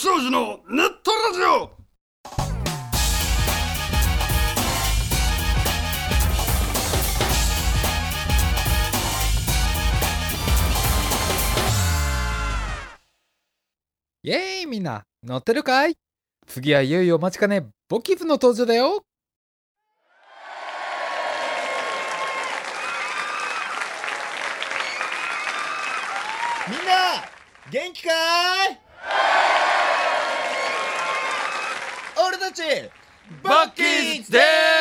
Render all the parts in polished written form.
庄司のネットラジオ。 イエーイ、みんな乗ってるかい？次はいよいよお待ちかねボキフの登場だよ。 みんな元気かい？俺たちボッキーズでー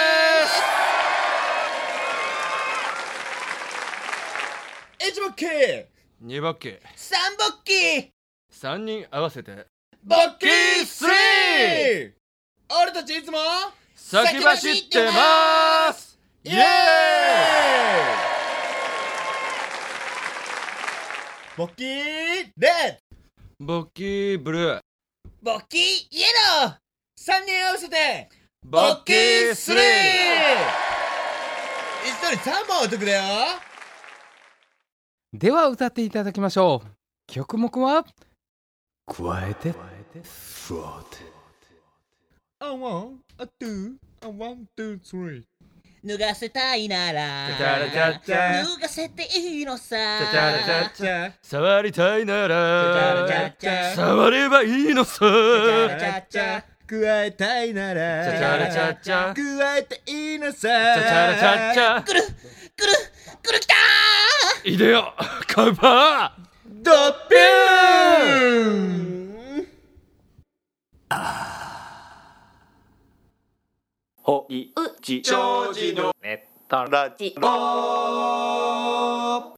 す。1ボッキー 2バッキー 3ボッキー 3人合わせてボッキー 3！ 俺たちいつも先走ってまーす。 イエーイ！ボッキーレッボッキーブルー、 ドボッキーイエロー3人合わせてボッキー 3！ 1人3本お得だよ。 では歌っていただきましょう。曲目は加えてフロート。 I want a two, I want two, three。 脱がせたいならチャチャラチャチャ脱がせていいのさ。 チャチャラチャチチャ触りたいなチャチャらチャ触ればいいのさ。 チャチャチャ加えたいならチャチャラチャチャ加えていいのさ。 チャチャラチャチャくるきたいでよカウパードッピューン。 ほいち長寿のネットラジオ。